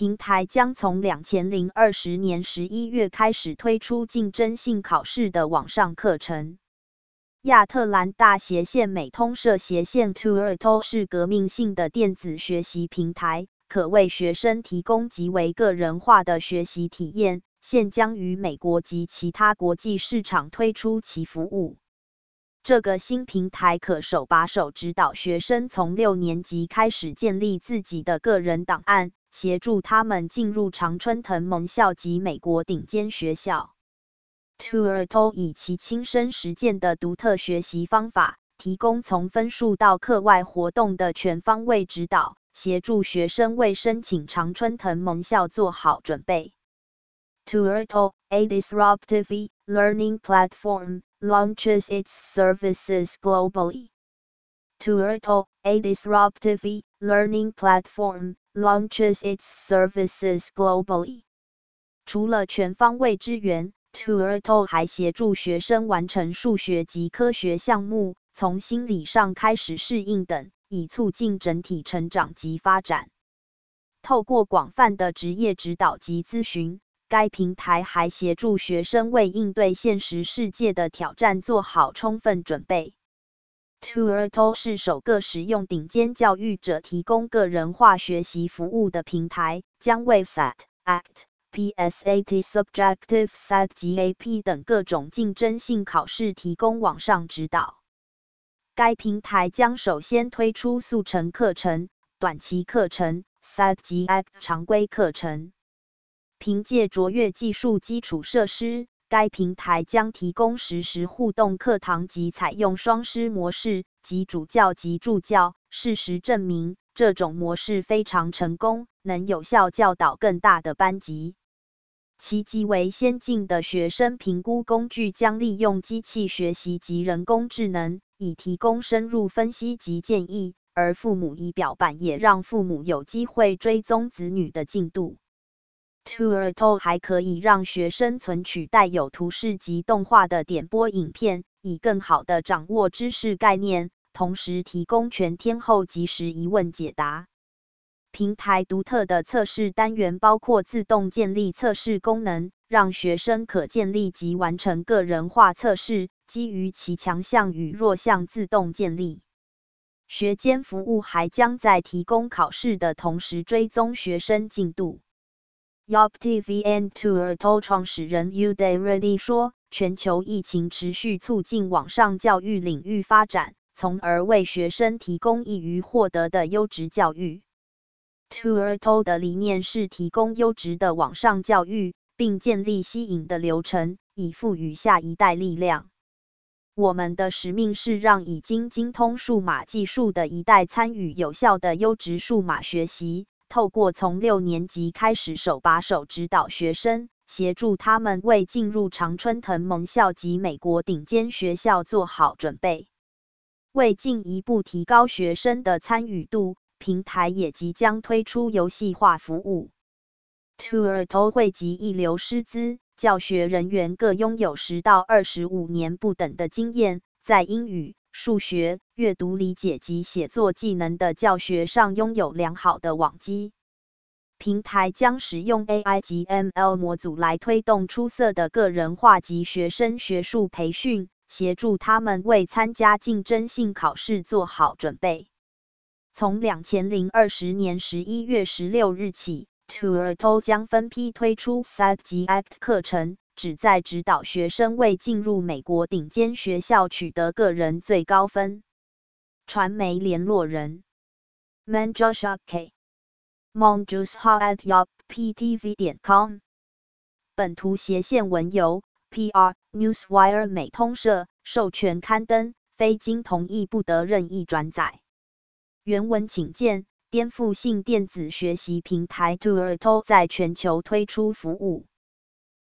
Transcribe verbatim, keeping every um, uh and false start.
平台将从两千二十年十一月开始推出竞争性考试的网上课程。亚特兰大斜线美通社斜线 Tutorto 是革命性的电子学习平台，可为学生提供极为个人化的学习体验，现将于美国及其他国际市场推出其服务。这个新平台可手把手指导学生从六年级开始建立自己的个人档案，协助他们进入常春藤盟校及美国顶尖学校。Tutorto 以其亲身实践的独特学习方法，提供从分数到课外活动的全方位指导，协助学生为申请常春藤盟校做好准备。Tutorto, a disruptive learning platform, launches its services globally. Tutorto, a disruptive learning platform, launches its services globally. 除了全方位支援，Tutorto 还协助学生完成数学及科学项目，从心理上开始适应等，以促进整体成长及发展。透过广泛的职业指导及咨询，该平台还协助学生为应对现实世界的挑战做好充分准备。Tutorto 是首个使用顶尖教育者提供个人化学习服务的平台，将为 S A T、A C T、P S A T、Subjective S A T 及 A P 等各种竞争性考试提供网上指导。该平台将首先推出速成课程、短期课程、S A T 及 A C T 常规课程。凭借卓越技术基础设施，该平台将提供实时互动课堂及采用双师模式，即主教及助教。事实证明，这种模式非常成功，能有效教导更大的班级。其极为先进的学生评估工具将利用机器学习及人工智能，以提供深入分析及建议，而父母仪表板也让父母有机会追踪子女的进度。Tutorto 还可以让学生存取带有图示及动画的点播影片，以更好地掌握知识概念，同时提供全天候即时疑问解答。平台独特的测试单元包括自动建立测试功能，让学生可建立及完成个人化测试，基于其强项与弱项自动建立。学监服务还将在提供考试的同时追踪学生进度。YopTVN Tutorto 创始人 Uday 说，全球疫情持续促进网上教育领域发展，从而为学生提供易于获得的优质教育。Tutorto 的理念是提供优质的网上教育，并建立吸引的流程，以赋予下一代力量。我们的使命是让已经精通数码技术的一代参与有效的优质数码学习。透过从六年级开始手把手指导学生，协助他们为进入常春藤盟校及美国顶尖学校做好准备。为进一步提高学生的参与度，平台也即将推出游戏化服务。Tutorto 汇集一流师资，教学人员各拥有十到二十五年不等的经验，在英语、数学、阅读理解及写作技能的教学上拥有良好的网基。平台将使用 A I 及 M L 模组来推动出色的个人化及学生学术培训，协助他们为参加竞争性考试做好准备。从两千二十年十一月十六日起， Tutorto 将分批推出 S A T 及 A C T 课程，旨在指导学生为进入美国顶尖学校取得个人最高分。传媒联络人 Manjusha K. Monjusha at yop p t v 点 com。 本图斜线文由 P R Newswire 美通社授权刊登，非经同意不得任意转载。原文请见颠覆性电子学习平台 Tutorto 在全球推出服务。